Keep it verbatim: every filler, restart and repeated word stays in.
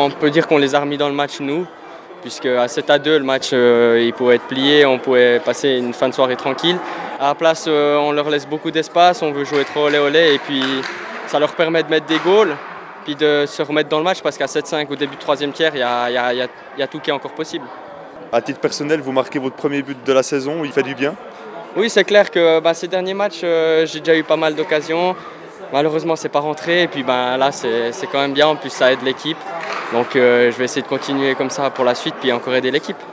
on peut dire qu'on les a remis dans le match nous, puisque à sept à deux, le match euh, il pouvait être plié, on pouvait passer une fin de soirée tranquille. À la place, euh, on leur laisse beaucoup d'espace, on veut jouer trop olé olé, et puis ça leur permet de mettre des goals, puis de se remettre dans le match, parce qu'à sept cinq, au début du troisième tiers, il y a, y a, y a, y a tout qui est encore possible. À titre personnel, vous marquez votre premier but de la saison, il fait du bien? Oui, c'est clair que bah, ces derniers matchs, euh, j'ai déjà eu pas mal d'occasions. Malheureusement, c'est pas rentré, et puis bah, là, c'est quand même bien, en plus ça aide l'équipe. Donc euh, je vais essayer de continuer comme ça pour la suite, puis encore aider l'équipe.